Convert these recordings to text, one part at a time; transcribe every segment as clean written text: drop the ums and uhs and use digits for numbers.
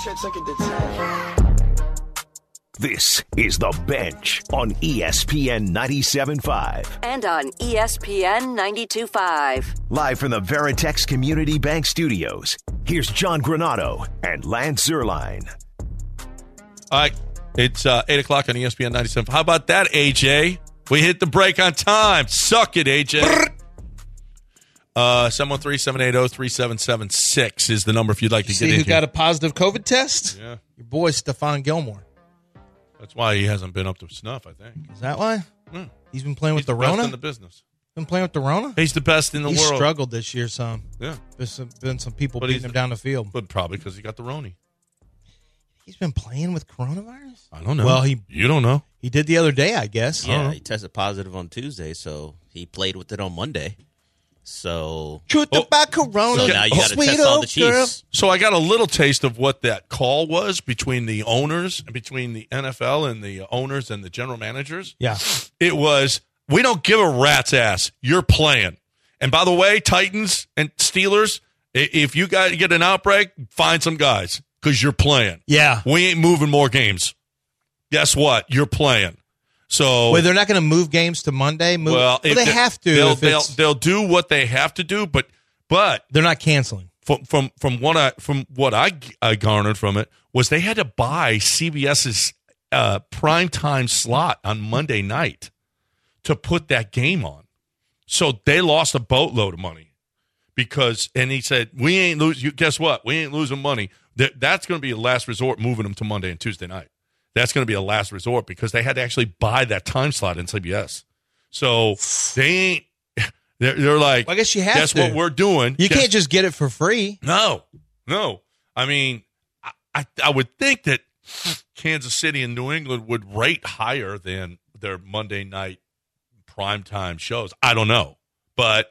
shit took it to 10. This is The Bench on ESPN 97.5. And on ESPN 92.5. Live from the Veritex Community Bank Studios, here's John Granato and Lance Zierlein. All right, it's 8 o'clock on ESPN 97.5. How about that, AJ? We hit the break on time. Suck it, AJ. 713-780-3776 is the number if you'd like to get in. See who got a positive COVID test? Yeah. Your boy, Stephon Gilmore. That's why he hasn't been up to snuff, I think. Is that why? Mm. He's been playing He's with the best Rona? in the business. Been playing with the Rona? He's the best in the He's world. struggled this year some. Yeah. There's been some people But beating him down the field. But probably because he got the Roni. He's been playing with coronavirus? I don't know. Well, you don't know. He did the other day, I guess. Yeah, he tested positive on Tuesday, so he played with it on Monday. So Truth about corona. So now you got to Sweet test all old the Chiefs. So I got a little taste of what that call was between the owners, between the NFL and the owners and the general managers. Yeah. It was, we don't give a rat's ass. You're playing. And by the way, Titans and Steelers, if you got to get an outbreak, find some guys because you're playing. Yeah. We ain't moving more games. Guess what? You're playing. So Wait, they're not going to move games to Monday? Well, they have to. They'll do what they have to do, but they're not canceling. From what I garnered from it was they had to buy CBS's primetime slot on Monday night to put that game on. So they lost a boatload of money and he said, we ain't losing. Guess what? We ain't losing money. That's going to be a last resort moving them to Monday and Tuesday night. That's going to be a last resort because they had to actually buy that time slot in CBS. So they ain't. They're like, well, I guess you have guess to. What we're doing. You can't just get it for free. No. I mean, I would think that Kansas City and New England would rate higher than their Monday night primetime shows. I don't know, but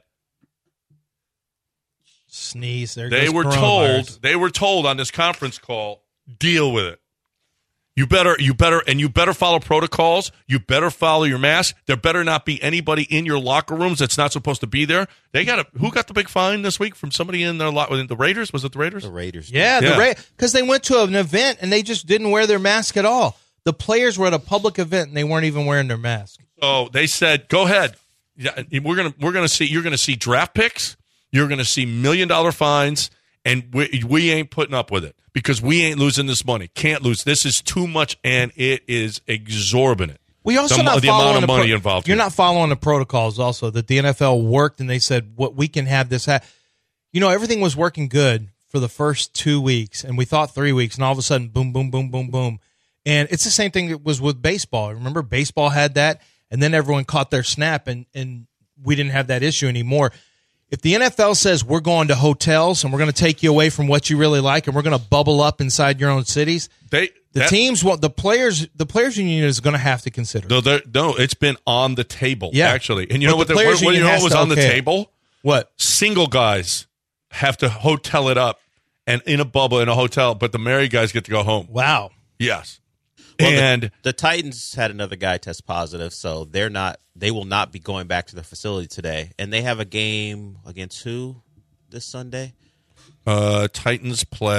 sneeze. They were told on this conference call, deal with it. You better follow protocols. You better follow your mask. There better not be anybody in your locker rooms that's not supposed to be there. Who got the big fine this week from somebody in their the Raiders? Was it the Raiders? The Raiders. Yeah. Because they went to an event and they just didn't wear their mask at all. The players were at a public event and they weren't even wearing their mask. So they said, "Go ahead. Yeah, we're gonna see. You're gonna see draft picks. You're gonna see $1 million fines, and we ain't putting up with it." Because we ain't losing this money. Can't lose. This is too much, and it is exorbitant. We also the amount of money involved. You're not following the protocols also that the NFL worked, and they said, what we can have this everything was working good for the first 2 weeks, and we thought 3 weeks, and all of a sudden, boom, boom, boom, boom, boom. And it's the same thing that was with baseball. Remember, baseball had that, and then everyone caught their snap, and we didn't have that issue anymore. If the NFL says we're going to hotels and we're going to take you away from what you really like and we're going to bubble up inside your own cities, the players union is going to have to consider. No, it's been on the table, actually. And you know what was on the table? What? Single guys have to hotel it up and in a bubble in a hotel, but the married guys get to go home. Wow. Yes. Well, and the Titans had another guy test positive, so they will not be going back to the facility today. And they have a game against who this Sunday? Titans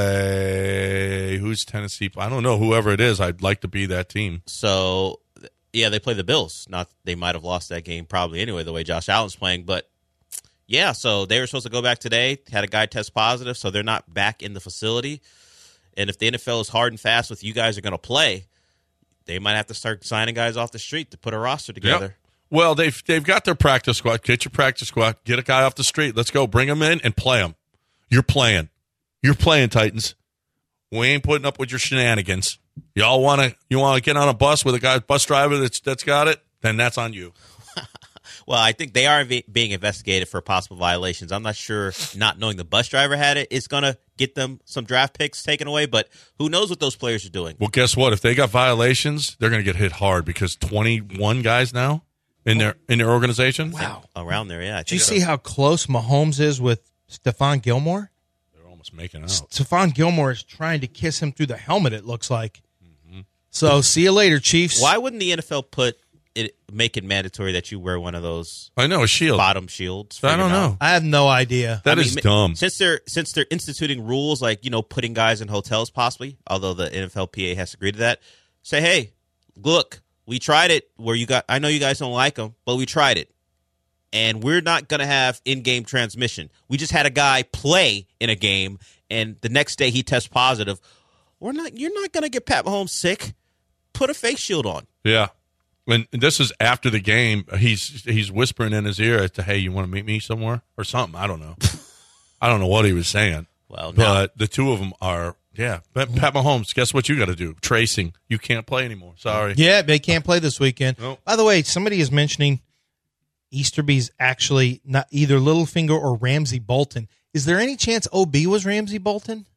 play who's Tennessee? I don't know. Whoever it is, I'd like to be that team. So yeah, they play the Bills. They might have lost that game probably anyway, the way Josh Allen's playing, but yeah, so they were supposed to go back today, had a guy test positive, so they're not back in the facility. And if the NFL is hard and fast with you guys are going to play, they might have to start signing guys off the street to put a roster together. Yep. Well, they've got their practice squad. Get your practice squad. Get a guy off the street. Let's go. Bring him in and play him. You're playing. You're playing, Titans. We ain't putting up with your shenanigans. You want to get on a bus with a bus driver that's got it? Then that's on you. Well, I think they are being investigated for possible violations. I'm not sure not knowing the bus driver had it is going to get them some draft picks taken away, but who knows what those players are doing. Well, guess what? If they got violations, they're going to get hit hard because 21 guys now in their organization. Wow. Around there, yeah. Did you see how close Mahomes is with Stephon Gilmore? They're almost making out. Stephon Gilmore is trying to kiss him through the helmet, it looks like. Mm-hmm. So, see you later, Chiefs. Why wouldn't the NFL put make it mandatory that you wear one of those I know, a shield. bottom shields. for I your don't mouth. know. I have no idea. That is dumb. Since they're instituting rules like putting guys in hotels possibly, although the NFLPA has agreed to that. Say, hey, look, we tried it. I know you guys don't like them, but we tried it, and we're not going to have in-game transmission. We just had a guy play in a game, and the next day he tests positive. You're not going to get Pat Mahomes sick. Put a face shield on. Yeah. And this is after the game. He's whispering in his ear as to, hey, you want to meet me somewhere or something? I don't know. I don't know what he was saying. Well, but the two of them are, yeah. But Pat Mahomes, guess what you got to do? Tracing. You can't play anymore. Sorry. Yeah, they can't play this weekend. Nope. By the way, somebody is mentioning Easterby's actually not either Littlefinger or Ramsey Bolton. Is there any chance OB was Ramsey Bolton?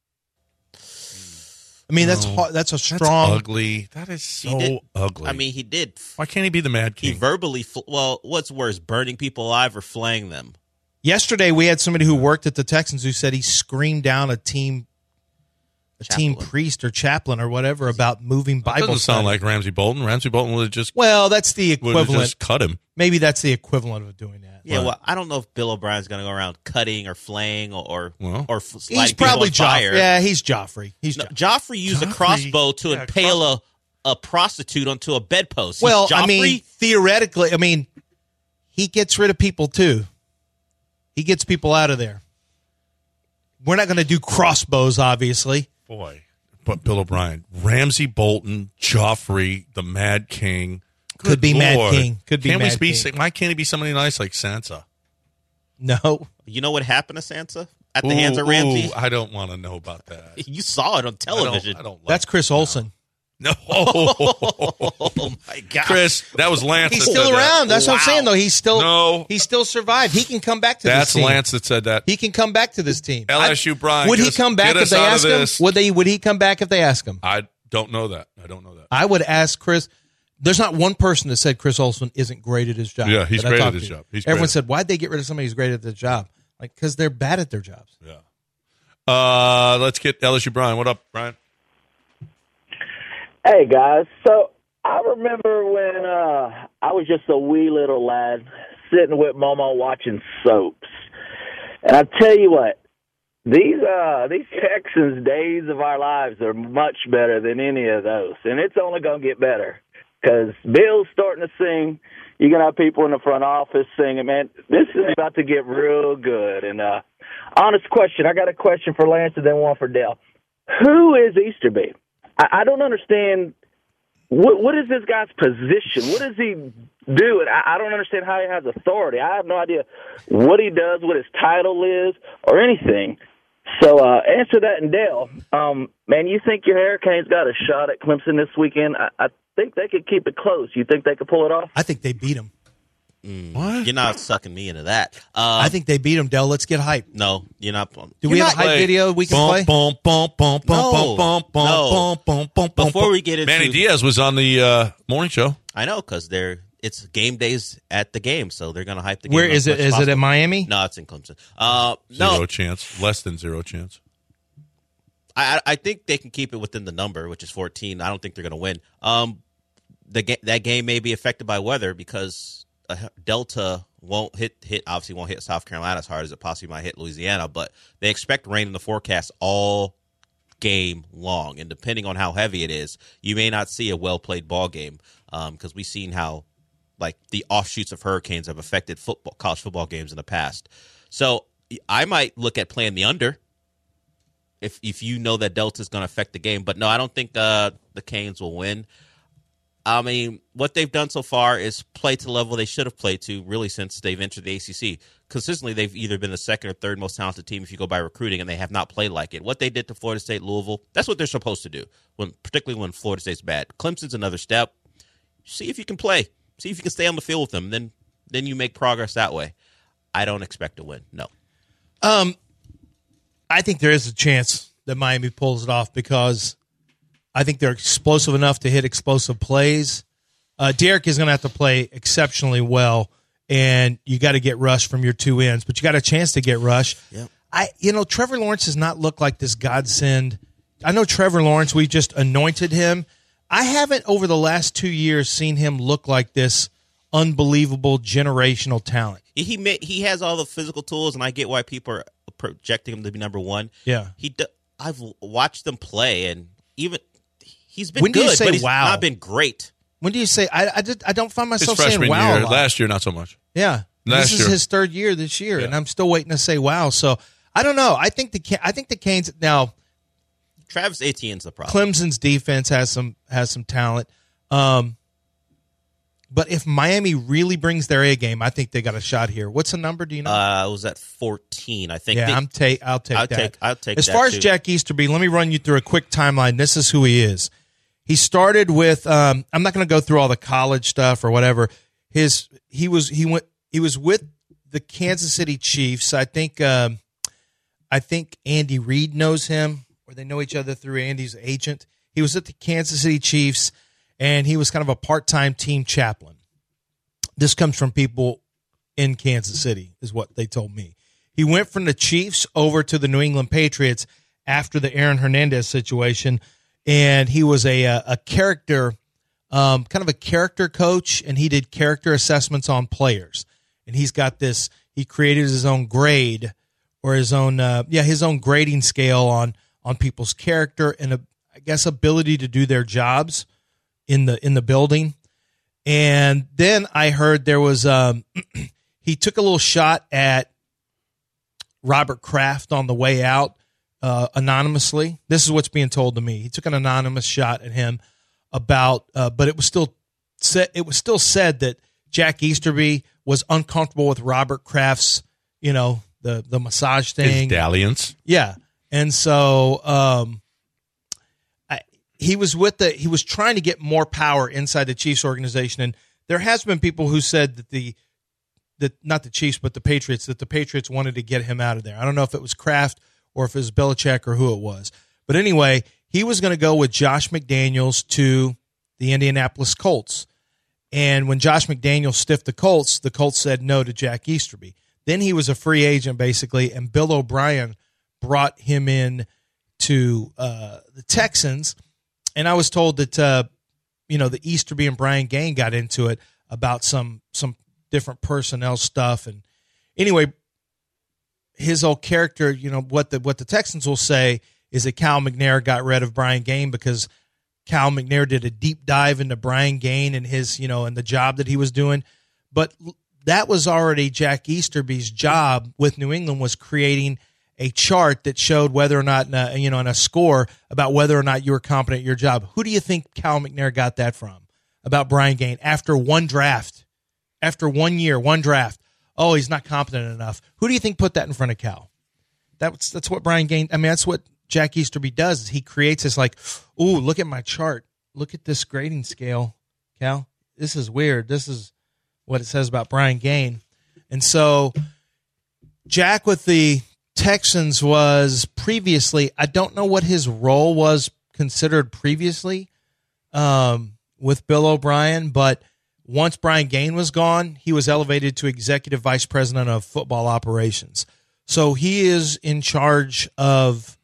I mean, that's a strong. That's ugly. That is so ugly. I mean, he did. Why can't he be the Mad He King? verbally. What's worse, burning people alive or flaying them? Yesterday, we had somebody who worked at the Texans who said he screamed down a team priest or chaplain or whatever about moving That Bible doesn't sound study. like Ramsey Bolton. Ramsey Bolton would have just Well, that's the equivalent. just cut him. Maybe that's the equivalent of doing that. Yeah, Right. well, I don't know if Bill O'Brien's going to go around cutting or flaying or sliding He's people probably on fire. Joffrey. Yeah, he's Joffrey. Joffrey used a crossbow to impale a prostitute onto a bedpost. Well, Joffrey, I mean, theoretically, he gets rid of people too. He gets people out of there. We're not going to do crossbows, obviously. Boy. But Bill O'Brien, Ramsey Bolton, Joffrey, the Mad King. Could be Good Mad Lord. King. Could be Can't Mad we King. Why can't he be somebody nice like Sansa? No. you know what happened to Sansa at the hands of Ramsey? I don't want to know about that. You saw it on television. I don't like That's Chris Olsen. No. Oh my God, Chris, that was Lance. He's that still said around. That. That's what I'm saying, though. He's still survived. He can come back to That's this team. Lance that said that. He can come back to this team. LSU Brian. Would he just come back get if us they out of ask him? this. Would he come back if they ask him? I don't know that. I would ask Chris. There's not one person that said Chris Olsen isn't great at his job. Yeah, he's that I great at talked his to. job. He's Everyone great. said, why'd they get rid of somebody who's great at their job? Like, because they're bad at their jobs. Yeah. Let's get LSU Brian. What up, Brian? Hey, guys. So I remember when I was just a wee little lad sitting with Momo watching soaps. And I tell you what, these Texans' days of our lives are much better than any of those. And it's only going to get better because Bill's starting to sing. You're going to have people in the front office singing, man. This is about to get real good. And honest question, I got a question for Lance and then one for Dale. Who is Easterby? I don't understand. What is this guy's position? What does he do? I don't understand how he has authority. I have no idea what he does, what his title is, or anything. So answer that, and Dale, man, you think your Hurricanes got a shot at Clemson this weekend? I think they could keep it close. You think they could pull it off? I think they beat him. What? you're not sucking me into that. I think they beat him, Dell. Let's get hype. No, you're not. Do we have a hype video we can play? Before we get into Manny Diaz was on the morning show. I know because it's game days at the game, so they're going to hype the game. Where up is as it? much as Is it possible. in Miami? No, it's in Clemson. Zero No, chance. Less than zero chance. I think they can keep it within the number, which is 14. I don't think they're going to win. That game may be affected by weather because Delta won't hit South Carolina as hard as it possibly might hit Louisiana, but they expect rain in the forecast all game long, and depending on how heavy it is, you may not see a well-played ball game because we've seen how like the offshoots of hurricanes have affected college football games in the past. So I might look at playing the under if you know that Delta is going to affect the game, but no, I don't think the Canes will win. I mean, what they've done so far is play to the level they should have played to really since they've entered the ACC. Consistently, they've either been the second or third most talented team if you go by recruiting, and they have not played like it. What they did to Florida State, Louisville, that's what they're supposed to do, particularly when Florida State's bad. Clemson's another step. See if you can play. See if you can stay on the field with them. Then you make progress that way. I don't expect to win, no. I think there is a chance that Miami pulls it off because I think they're explosive enough to hit explosive plays. Derek is going to have to play exceptionally well, and you got to get rushed from your two ends, but you got a chance to get rushed. Yep. Trevor Lawrence does not look like this godsend. I know Trevor Lawrence, we just anointed him, I haven't over the last 2 years seen him look like this unbelievable generational talent. He has all the physical tools, and I get why people are projecting him to be number one. Yeah. I've watched them play, and even he's been When do you good, say but he's wow? not been great. When do you say I don't find His myself freshman saying wow? year, a lot. last year, not so much. Yeah. Last This year. is his third year this year, Yeah. and I'm still waiting to say wow. So I don't know. I think the Canes now. Travis Etienne's the problem. Clemson's defense has some talent, but if Miami really brings their A game, I think they got a shot here. What's the number? Do you know? It was at 14, I think. Yeah, I'll take that. I'll take as that far as too. Jack Easterby, let me run you through a quick timeline. This is who he is. He started with. I'm not going to go through all the college stuff or whatever. He was with the Kansas City Chiefs. I think Andy Reid knows him, or they know each other through Andy's agent. He was at the Kansas City Chiefs, and he was kind of a part-time team chaplain. This comes from people in Kansas City, is what they told me. He went from the Chiefs over to the New England Patriots after the Aaron Hernandez situation, and he was a character, kind of a character coach, and he did character assessments on players. And he's got this. He created his own grade, or his own grading scale on people's character and I guess ability to do their jobs in the building. And then I heard there was he took a little shot at Robert Kraft on the way out anonymously. This is what's being told to me. He took an anonymous shot at him about, but it was still said that Jack Easterby was uncomfortable with Robert Kraft's, the massage thing, His dalliance. yeah, and so he was trying to get more power inside the Chiefs organization, and there has been people who said that not the Chiefs but the Patriots, that the Patriots wanted to get him out of there. I don't know if it was Kraft or if it was Belichick or who it was, but anyway, he was going to go with Josh McDaniels to the Indianapolis Colts, and when Josh McDaniels stiffed the Colts said no to Jack Easterby. Then he was a free agent, basically, and Bill O'Brien brought him in to the Texans. And I was told that, the Easterby and Brian Gaine got into it about some different personnel stuff. And anyway, his whole character, what the Texans will say is that Cal McNair got rid of Brian Gaine because Cal McNair did a deep dive into Brian Gaine and his, and the job that he was doing. But that was already Jack Easterby's job with New England, was creating a chart that showed whether or not, and a score about whether or not you were competent at your job. Who do you think Cal McNair got that from about Brian Gaine after one draft, after 1 year, one draft? Oh, he's not competent enough. Who do you think put that in front of Cal? That's what Brian Gaine. I mean, that's what Jack Easterby does. Is he creates this like, ooh, look at my chart. Look at this grading scale, Cal. This is weird. This is what it says about Brian Gaine. And so Jack with the Texans was previously, I don't know what his role was considered previously with Bill O'Brien, but once Brian Gaine was gone, he was elevated to executive vice president of football operations. So he is in charge of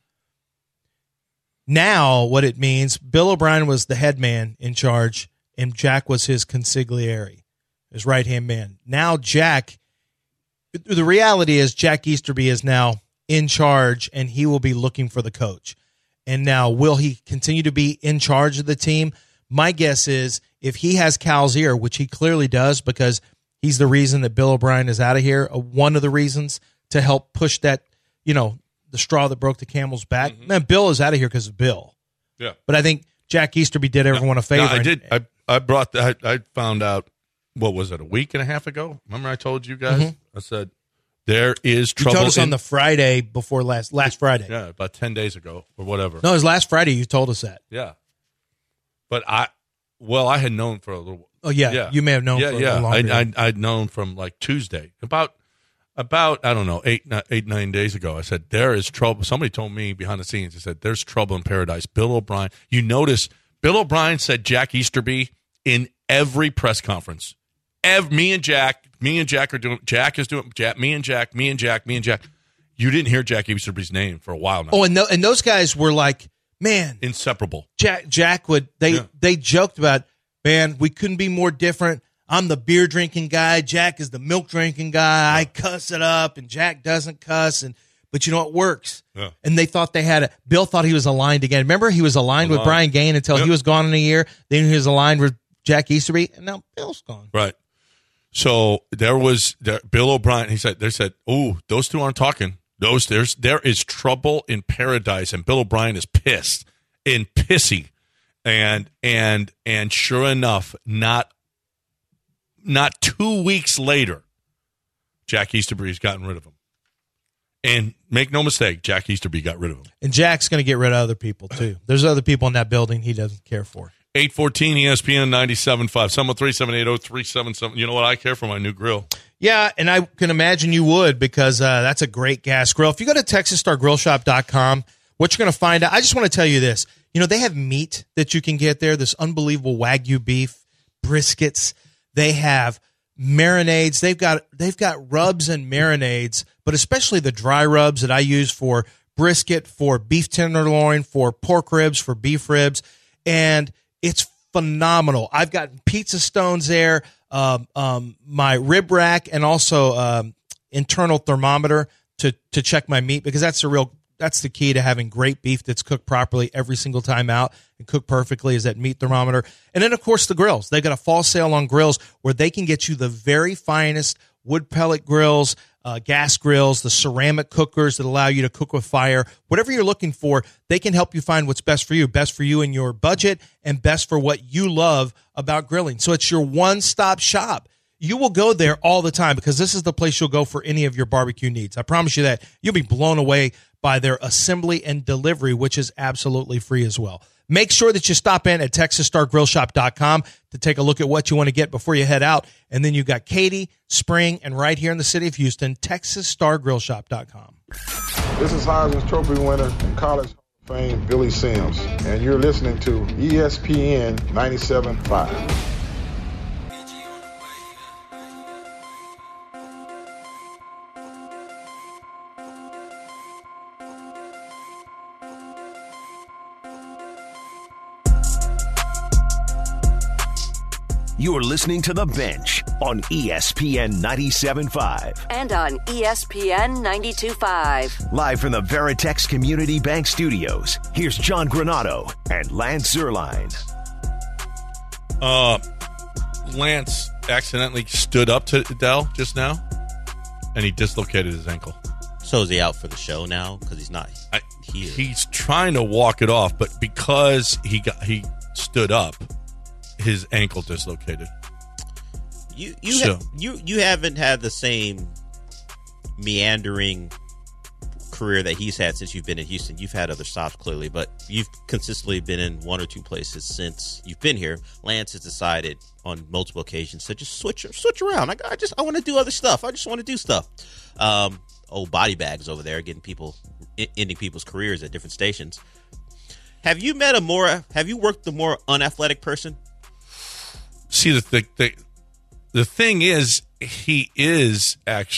now what it means. Bill O'Brien was the head man in charge, and Jack was his consigliere, his right-hand man. Now Jack, the reality is Jack Easterby is now in charge, and he will be looking for the coach. And now, will he continue to be in charge of the team? My guess is if he has Cal's ear, which he clearly does because he's the reason that Bill O'Brien is out of here, one of the reasons to help push that, the straw that broke the camel's back. Mm-hmm. Man, Bill is out of here because of Bill. Yeah. But I think Jack Easterby did everyone a favor. No, I did. I found out, what was it, a week and a half ago? Remember I told you guys? Mm-hmm. I said, there is trouble. You told us on the Friday before last Friday. Yeah, about 10 days ago or whatever. No, it was last Friday you told us that. Yeah. But I had known for a little while. Oh, yeah. You may have known for a little longer. I'd known from like Tuesday. About I don't know, 9 days ago. I said, there is trouble. Somebody told me behind the scenes, he said, there's trouble in paradise. Bill O'Brien. You notice Bill O'Brien said Jack Easterby in every press conference. Me and Jack are doing. Jack is doing. Me and Jack. You didn't hear Jack Easterby's name for a while now. Oh, and those guys were like Man, inseparable. Jack would they joked about, man, we couldn't be more different. I'm the beer drinking guy. Jack is the milk drinking guy. I cuss it up, and Jack doesn't cuss. But you know, it works. Yeah. And they thought they had it. Bill thought he was aligned again. Remember, he was aligned with Brian Gaine until he was gone in a year. Then he was aligned with Jack Easterby, and now Bill's gone. Right. So Bill O'Brien. They said, "Oh, those two aren't talking. There is trouble in paradise," and Bill O'Brien is pissed and pissy, and sure enough, not 2 weeks later, Jack Easterby's gotten rid of him. And make no mistake, Jack Easterby got rid of him. And Jack's going to get rid of other people, too. There's other people in that building he doesn't care for. 814 ESPN 97.5. Someone 3780377. You know what? I care for my new grill. Yeah, and I can imagine you would, because that's a great gas grill. If you go to TexasStarGrillShop.com, what you're going to find out, I just want to tell you this. You know, they have meat that you can get there, this unbelievable Wagyu beef, briskets. They have marinades. They've got rubs and marinades, but especially the dry rubs that I use for brisket, for beef tenderloin, for pork ribs, for beef ribs, and it's phenomenal. I've got pizza stones there, my rib rack, and also internal thermometer to check my meat, because that's the key to having great beef that's cooked properly every single time out and cooked perfectly, is that meat thermometer. And then, of course, the grills. They've got a fall sale on grills where they can get you the very finest wood pellet grills, gas grills, the ceramic cookers that allow you to cook with fire. Whatever you're looking for, they can help you find what's best for you in your budget, and best for what you love about grilling. So it's your one-stop shop. You will go there all the time, because this is the place you'll go for any of your barbecue needs. I promise you that. You'll be blown away by their assembly and delivery, which is absolutely free as well. Make sure that you stop in at TexasStarGrillShop.com to take a look at what you want to get before you head out. And then you've got Katy, Spring, and right here in the city of Houston, TexasStarGrillShop.com. This is Heisman Trophy winner and College Hall of Fame Billy Sims, and you're listening to ESPN 97.5. You're listening to The Bench on ESPN 97.5. And on ESPN 92.5. Live from the Veritex Community Bank Studios, here's John Granado and Lance Zierlein. Lance accidentally stood up to Dell just now, and he dislocated his ankle. So is he out for the show now? Because he's not here. He's trying to walk it off, but because he stood up, his ankle dislocated. You haven't had the same meandering career that he's had since you've been in Houston. You've had other stops, clearly, but you've consistently been in one or two places since you've been here. Lance has decided on multiple occasions to just switch around. I want to do other stuff. I just want to do stuff. Old body bags over there, ending people's careers at different stations. Have you worked the more unathletic person? See, the thing is, he's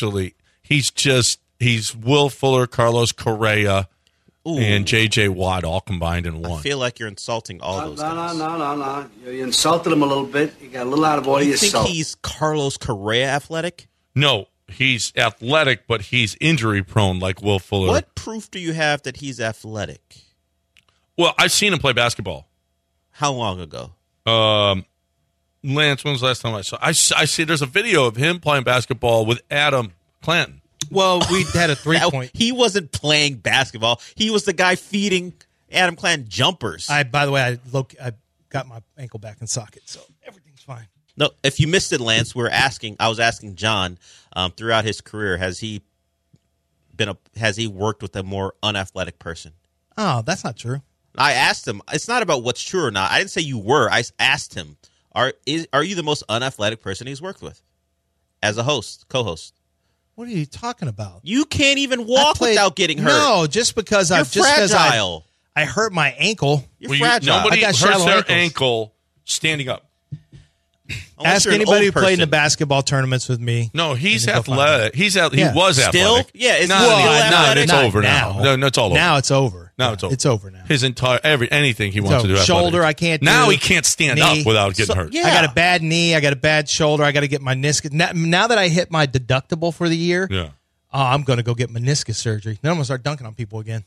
Will Fuller, Carlos Correa, and J.J. Watt all combined in one. I feel like you're insulting all those guys. No. You insulted him a little bit. You got a little out of order yourself. You think he's Carlos Correa athletic? No, he's athletic, but he's injury prone like Will Fuller. What proof do you have that he's athletic? Well, I've seen him play basketball. How long ago? Lance, when was the last time I saw? I see there's a video of him playing basketball with Adam Clanton. Well, we had a 3-point. He wasn't playing basketball. He was the guy feeding Adam Clanton jumpers. By the way, I got my ankle back in socket, so everything's fine. No, if you missed it, Lance, I was asking John throughout his career, has he worked with a more unathletic person? Oh, that's not true. I asked him. It's not about what's true or not. I didn't say you were. I asked him, are you the most unathletic person he's worked with as a co-host? What are you talking about? You can't even walk without getting hurt. No, just because I hurt my ankle. You're fragile. Nobody hurts their ankle standing up. Ask anybody who played in the basketball tournaments with me. No, he's athletic. He was athletic. Still? Yeah, it's over now. No, it's all over. Now it's over. Now it's over. It's over now. His entire anything he wants to do. Shoulder, I can't do. Now he can't stand knee. up without getting hurt. yeah. I got a bad knee. I got a bad shoulder. I got to get my meniscus. Now that I hit my deductible for the year, I'm going to go get meniscus surgery. Then I'm going to start dunking on people again.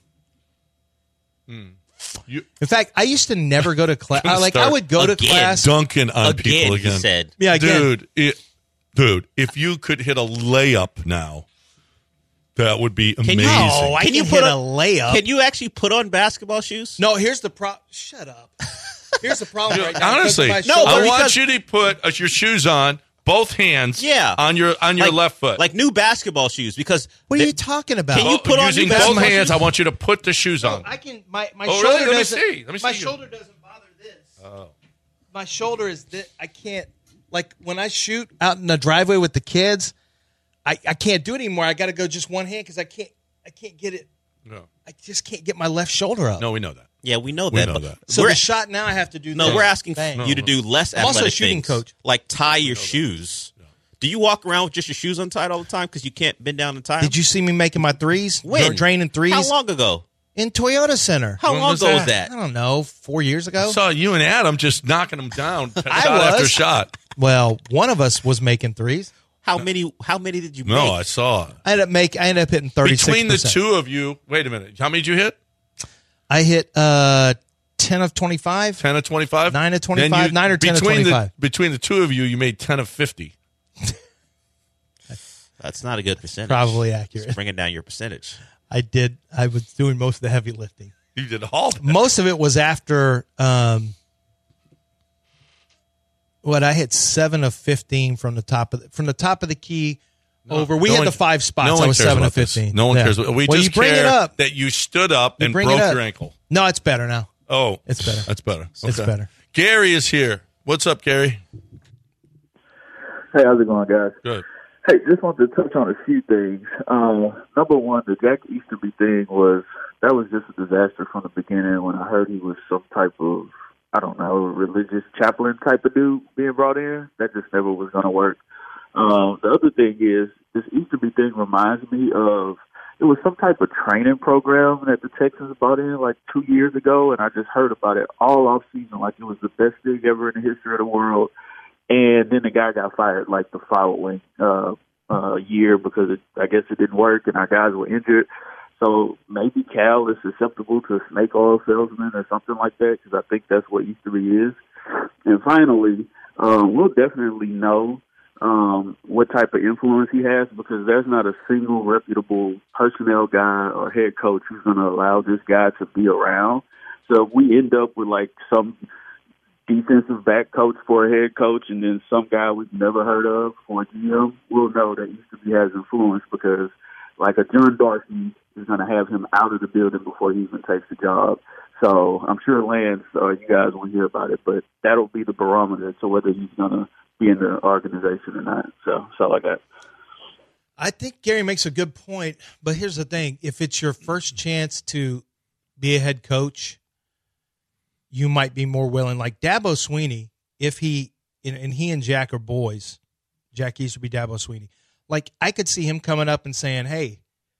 In fact, I used to never go to class. I would go to class. Dunking on people again. He said. Yeah, again. Dude, if you could hit a layup now, that would be amazing. No, I can hit a layup. Can you actually put on basketball shoes? No, here's the problem. Shut up. Here's the problem right now. Honestly, I want you to put your shoes on, both hands, on your left foot, like new basketball shoes. Because what are you talking about? Can you put on using both hands? shoes? I want you to put the shoes on. I can. My shoulder shoulder really? doesn't. Let me see. My shoulder doesn't bother this. Oh. My shoulder is this. I can't. Like when I shoot out in the driveway with the kids, I can't do it anymore. I got to go just one hand because I can't get it. No. I just can't get my left shoulder up. No, we know that. Yeah, we know We that. know that. So the shot now I have to do. No, this. we're asking Bang. you to do less I'm athletic also a shooting things, coach. like tie your shoes. Do you walk around with just your shoes untied all the time because you can't bend down and tie them? Did you see me making my threes? When? Draining threes? How long ago? In Toyota Center. How When long was ago was I that? don't know, 4 years ago. I saw you and Adam just knocking them down shot was. after shot. Well, one of us was making threes. How many did you No, make? I saw it. I ended up hitting 36%. Between the two of you, wait a minute. How many did you hit? I hit 10 of 25. 10 of 25? 9 of 25, 9 or 10 of 25. Between the two of you, you made 10 of 50. That's not a good percentage. Probably accurate. Just bringing down your percentage. I did. I was doing most of the heavy lifting. You did all that. Most of it was after I hit 7 of 15 from the top of the key over. We had the 5 spots. I was 7 of 15. No one cares. We well, just you bring care it up. that you stood up and bring broke it up. your ankle. No, it's better now. Oh, It's better. That's better. It's Okay. better. Gary is here. What's up, Gary? Hey, how's it going, guys? Good. Hey, just wanted to touch on a few things. Number one, the Jack Easterby thing was just a disaster from the beginning when I heard he was some type of, I don't know, religious chaplain type of dude being brought in. That just never was going to work. The other thing is, this Easterby thing reminds me of, it was some type of training program that the Texans brought in like 2 years ago, and I just heard about it all off season like it was the best thing ever in the history of the world. And then the guy got fired like the following year because I guess it didn't work and our guys were injured. So maybe Cal is susceptible to a snake oil salesman or something like that because I think that's what Easterby is. And finally, we'll definitely know what type of influence he has because there's not a single reputable personnel guy or head coach who's going to allow this guy to be around. So if we end up with like some defensive back coach for a head coach and then some guy we've never heard of for a GM, we'll know that Easterby has influence because like a John Dorsey is going to have him out of the building before he even takes the job. So I'm sure Lance or you guys will hear about it, but that'll be the barometer to whether he's going to be in the organization or not. So that's all I got. I think Gary makes a good point, but here's the thing. If it's your first chance to be a head coach, you might be more willing. Like Dabo Swinney, if he and Jack are boys, Jack Easterby, Dabo Swinney, like I could see him coming up and saying, hey,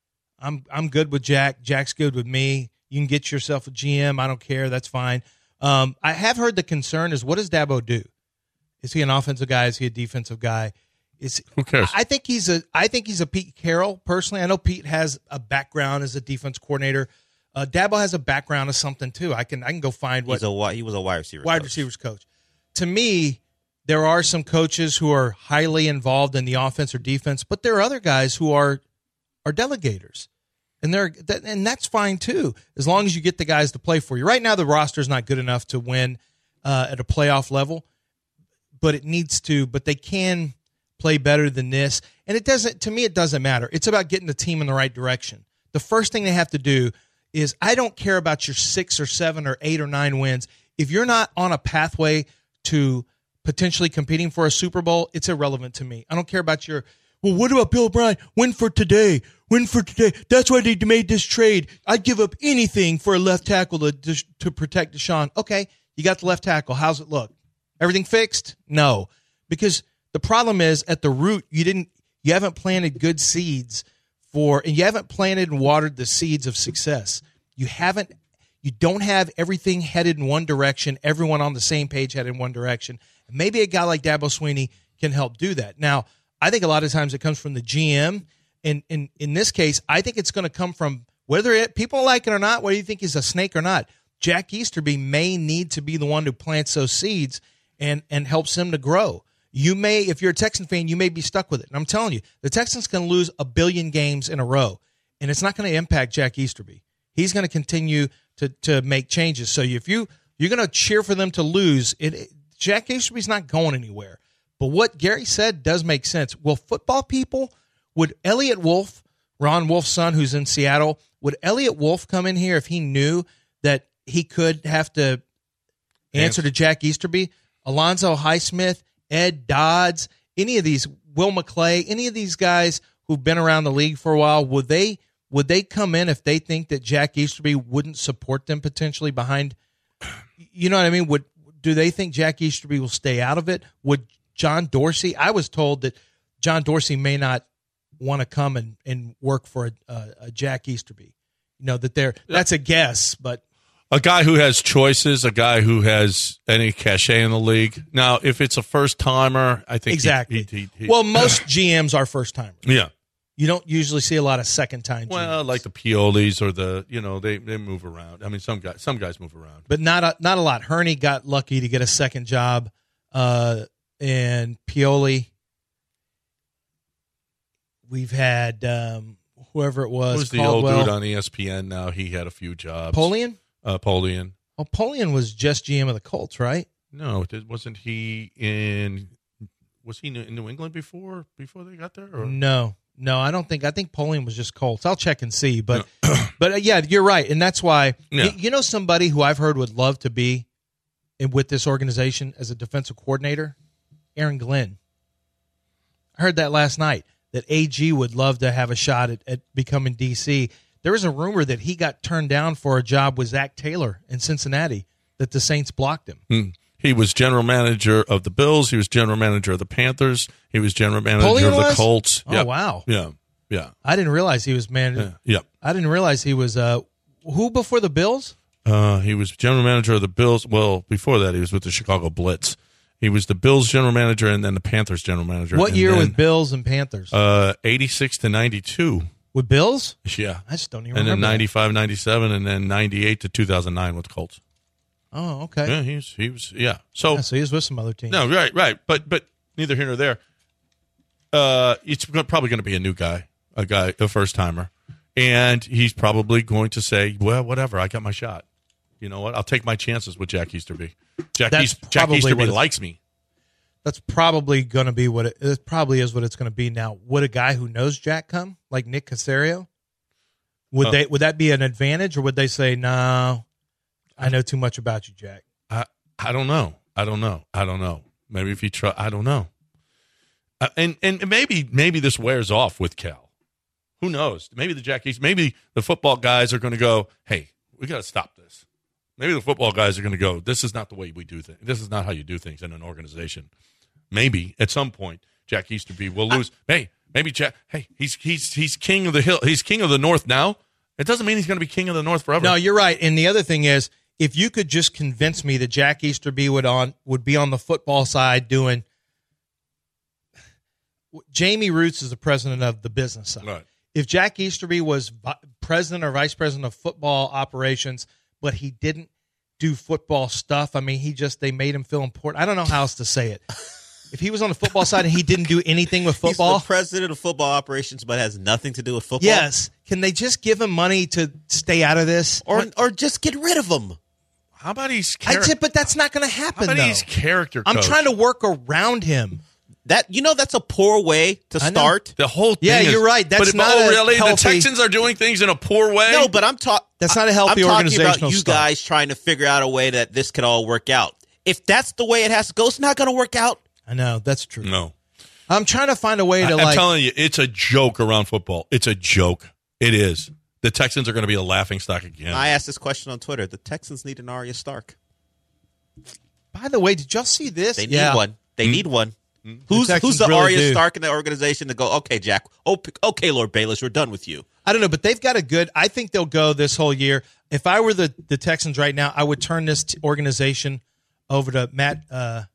I'm good with Jack. Jack's good with me. You can get yourself a GM. I don't care. That's fine. I have heard the concern is what does Dabo do? Is he an offensive guy? Is he a defensive guy? Who cares? I think he's a Pete Carroll personally. I know Pete has a background as a defense coordinator. Dabo has a background of something too. I can go find what he was a wide receiver receivers coach. To me, there are some coaches who are highly involved in the offense or defense, but there are other guys who are delegators, and that's fine too, as long as you get the guys to play for you. Right now, the roster is not good enough to win at a playoff level, but it needs to. But they can play better than this, and it doesn't. To me, it doesn't matter. It's about getting the team in the right direction. The first thing they have to do is I don't care about your 6 or 7 or 8 or 9 wins. If you're not on a pathway to potentially competing for a Super Bowl, it's irrelevant to me. I don't care about well, what about Bill O'Brien? Win for today. That's why they made this trade. I'd give up anything for a left tackle to protect Deshaun. Okay, you got the left tackle. How's it look? Everything fixed? No. Because the problem is at the root, you haven't planted good seeds and you haven't planted and watered the seeds of success. You haven't You don't have everything headed in one direction, everyone on the same page headed in one direction. Maybe a guy like Dabo Swinney can help do that. Now, I think a lot of times it comes from the GM. And in this case, I think it's going to come from whether people like it or not, whether you think he's a snake or not. Jack Easterby may need to be the one who plants those seeds and helps him to grow. You may, if you're a Texan fan, you may be stuck with it. And I'm telling you, the Texans can lose 1 billion games in a row, and it's not going to impact Jack Easterby. He's going to continue to make changes. So if you're going to cheer for them to lose, Jack Easterby's not going anywhere. But what Gary said does make sense. Will football people, would Elliott Wolf, Ron Wolf's son who's in Seattle, would Elliott Wolf come in here if he knew that he could have to answer to Jack Easterby? Alonzo Highsmith, Ed Dodds, any of these, Will McClay, any of these guys who've been around the league for a while, would they come in if they think that Jack Easterby wouldn't support them potentially behind? You know what I mean? Do they think Jack Easterby will stay out of it? Would John Dorsey? I was told that John Dorsey may not want to come and work for a Jack Easterby. You know, that's a guess, but a guy who has choices, a guy who has any cachet in the league. Now, if it's a first timer, I think exactly. Well, most GMs are first timers. Yeah, you don't usually see a lot of second time. Well, like the Piolis or they move around. I mean, some guys move around, but not a lot. Herney got lucky to get a second job, and Pioli. We've had whoever it was. Who's the Caldwell. old dude on ESPN now? He had a few jobs. Polian? Polian. Oh, Polian was just GM of the Colts, right? No, wasn't he in? Was he in New England before they got there? Or? No, I don't think. I think Polian was just Colts. I'll check and see, but yeah, you're right, and that's why you know somebody who I've heard would love to be with this organization as a defensive coordinator, Aaron Glenn. I heard that last night. That AG would love to have a shot at becoming DC. There was a rumor that he got turned down for a job with Zach Taylor in Cincinnati, that the Saints blocked him. He was general manager of the Bills. He was general manager of the Panthers. He was general manager of the Colts. Oh, yep. Wow. Yeah. I didn't realize he was manager. Yeah. I didn't realize he was who before the Bills? He was general manager of the Bills. Well, before that, he was with the Chicago Blitz. He was the Bills general manager and then the Panthers general manager. What year with Bills and Panthers? 86 to 92. With Bills? Yeah. I just don't even remember. And then 95, that. 97, and then 98 to 2009 with the Colts. Oh, okay. Yeah, he was yeah. So he was with some other teams. No, right. But neither here nor there. It's probably going to be a new guy, a first-timer. And he's probably going to say, well, whatever, I got my shot. You know what? I'll take my chances with Jack Easterby. Jack Easterby likes me. That's probably going to be what it probably is what it's going to be now. Would a guy who knows Jack come, like Nick Caserio? Would that be an advantage, or would they say, no, I know too much about you, Jack? I don't know. Maybe if you try, I don't know. And maybe this wears off with Cal. Who knows? Maybe maybe the football guys are going to go, hey, we got to stop this. Maybe the football guys are going to go, this is not the way we do things. This is not how you do things in an organization. Maybe at some point Jack Easterby will lose. Maybe Jack. Hey, he's king of the hill. He's king of the North now. It doesn't mean he's going to be king of the North forever. No, you're right. And the other thing is, if you could just convince me that Jack Easterby would be on the football side doing. Jamie Roots is the president of the business side. Right. If Jack Easterby was president or vice president of football operations, but he didn't do football stuff. I mean, they made him feel important. I don't know how else to say it. If he was on the football side and he didn't do anything with football. He's the president of football operations, but has nothing to do with football. Yes. Can they just give him money to stay out of this? Or just get rid of him? How about he's but that's not going to happen, How about he's character coach? I'm trying to work around him. That's a poor way to start. The whole thing is, you're right. That's not really healthy. The Texans are doing things in a poor way. No, but I'm talking. That's not a healthy organizational I'm talking about you guys trying to figure out a way that this could all work out. If that's the way it has to go, it's not going to work out. I know that's true. No, I'm trying to find a way to. I'm telling you, it's a joke around football. It's a joke. It is. The Texans are going to be a laughingstock again. I asked this question on Twitter. The Texans need an Arya Stark. By the way, did y'all see this? They need one. They need one. Who's Texans the really Arya do. Stark in the organization to go, okay, Jack, okay, Lord Baelish, we're done with you. I don't know, but they've got a good – I think they'll go this whole year. If I were the Texans right now, I would turn this organization over to Matt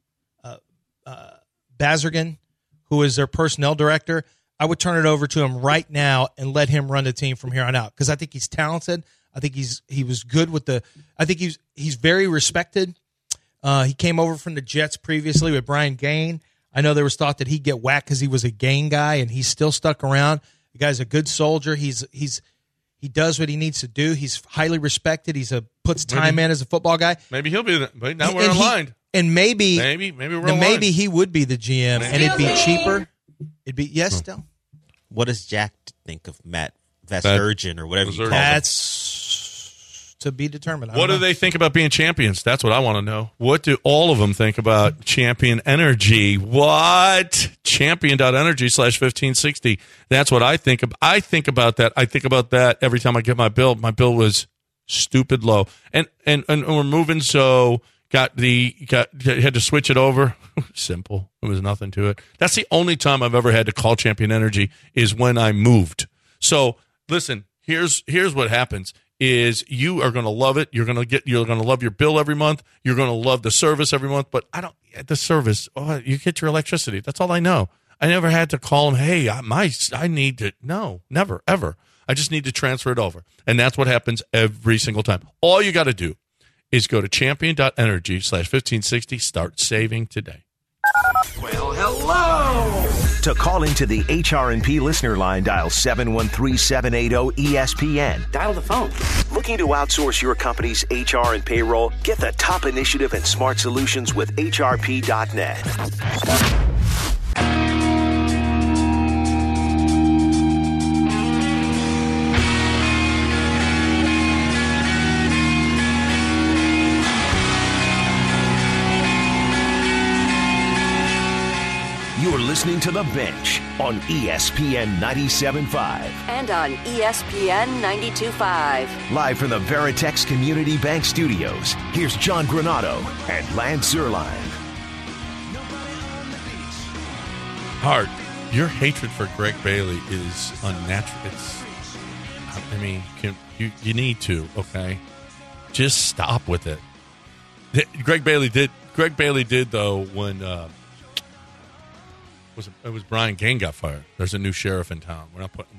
Bazergan, who is their personnel director. I would turn it over to him right now and let him run the team from here on out because I think he's talented. I think he was good with the – I think he's very respected. He came over from the Jets previously with Brian Gain. I know there was thought that he'd get whacked because he was a Gain guy, and he's still stuck around. The guy's a good soldier. He does what he needs to do. He's highly respected. Puts time in as a football guy. Maybe he'll be. But now we're aligned. And maybe we're aligned. Maybe he would be the GM, and it'd be cheaper. It'd be Del. What does Jack think of Matt Vasgersian or whatever you call him? That's to be determined. What do they think about being champions? That's what I want to know. What do all of them think about Champion Energy? What? Champion.energy/1560. That's what I think of. I think about that. I think about that every time I get my bill. My bill was stupid low. And we're moving, so had to switch it over. Simple. There was nothing to it. That's the only time I've ever had to call Champion Energy is when I moved. So listen, here's what happens. Is you are going to love it. You're going to love your bill every month. You're going to love the service every month. But the service. Oh, you get your electricity. That's all I know. I never had to call them. Hey, I need to. No, never, ever. I just need to transfer it over, and that's what happens every single time. All you got to do is go to champion.energy/1560. Start saving today. Well, hello. To call into the HR&P listener line, dial 713-780-ESPN. Dial the phone. Looking to outsource your company's HR and payroll? Get the top initiative and smart solutions with HRP.net. You're listening to The Bench on ESPN 97.5. And on ESPN 92.5. Live from the Veritex Community Bank Studios, here's John Granado and Lance Zierlein. Hart, your hatred for Greg Bailey is unnatural. You need to, okay? Just stop with it. Greg Bailey did though when it was Brian Gain got fired. There's a new sheriff in town. We're not putting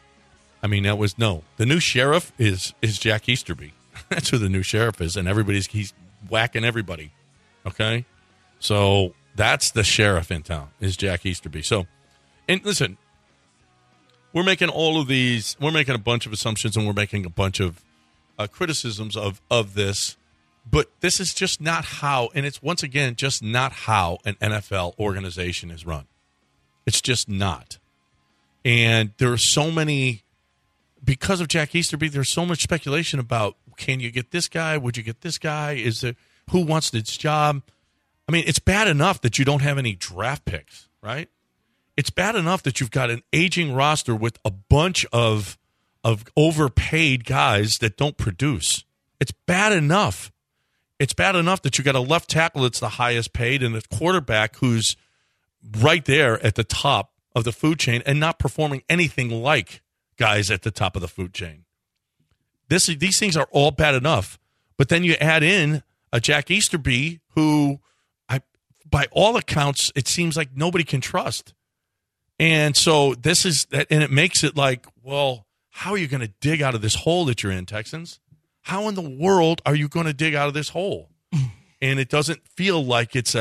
the new sheriff is Jack Easterby. That's who the new sheriff is, and he's whacking everybody. Okay? So that's the sheriff in town, is Jack Easterby. So, and listen, we're making a bunch of assumptions, and we're making a bunch of criticisms of this, but this is just not how, and it's once again just not how an NFL organization is run. It's just not. And there are so many, because of Jack Easterby, there's so much speculation about, can you get this guy? Would you get this guy? Who wants this job? I mean, it's bad enough that you don't have any draft picks, right? It's bad enough that you've got an aging roster with a bunch of overpaid guys that don't produce. It's bad enough. It's bad enough that you got a left tackle that's the highest paid and a quarterback who's right there at the top of the food chain and not performing anything like guys at the top of the food chain. These things are all bad enough, but then you add in a Jack Easterby who, by all accounts, it seems like nobody can trust. And so this is that, and it makes it like, well, how are you going to dig out of this hole that you're in, Texans? How in the world are you going to dig out of this hole? And it doesn't feel like it's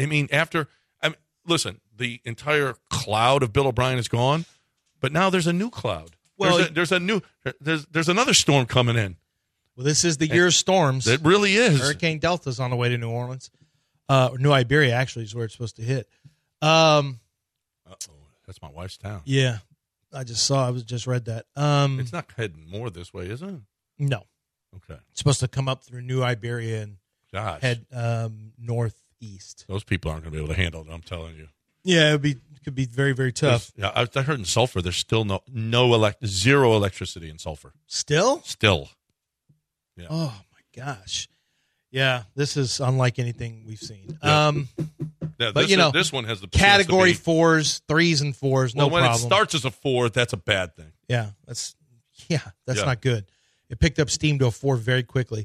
listen, the entire cloud of Bill O'Brien is gone, but now there's a new cloud. Well, there's another storm coming in. Well, this is the year of storms. It really is. Hurricane Delta's on the way to New Orleans. New Iberia, actually, is where it's supposed to hit. Uh-oh. That's my wife's town. Yeah. I just read that. It's not heading more this way, is it? No. Okay. It's supposed to come up through New Iberia and head northeast. Those people aren't going to be able to handle it, I'm telling you. Yeah, it could be very, very tough. Yeah, I heard in Sulphur there's still zero electricity in Sulphur. Still? Still. Yeah. Oh, my gosh. Yeah, this is unlike anything we've seen. Yeah. Yeah, but this one has the category chance to be, 4s, 3s, and 4s. No when problem. it starts as a 4, that's a bad thing. Yeah, that's not good. It picked up steam to a 4 very quickly.